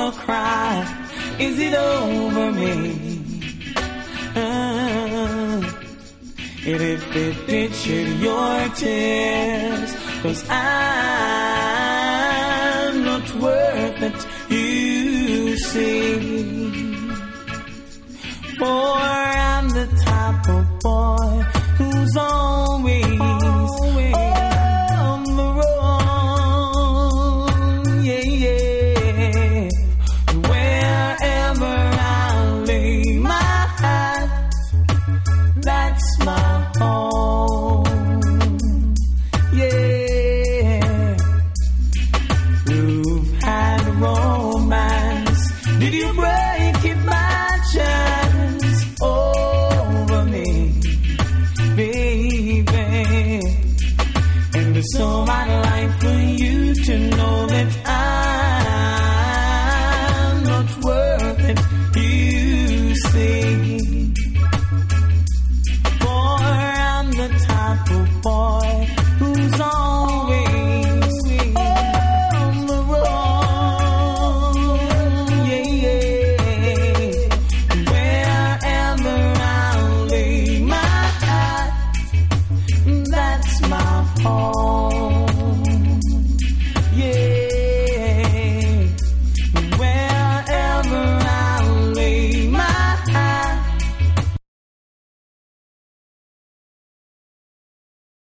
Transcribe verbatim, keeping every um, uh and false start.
wanna cry. Is it over me? Uh, and if it did, shed your tears, 'cause I'm not worth it, you see. For I'm the type of boy who's always, always on the road, yeah, yeah. Wherever I lay my hat, that's my home, yeah. You've had romance, did you break it by chance over me, baby? And so I'd like for you to know that I'm not worth it, you see. For I'm the type of boy who's always on the road, yeah, yeah. Wherever I lay my hat, that's my home.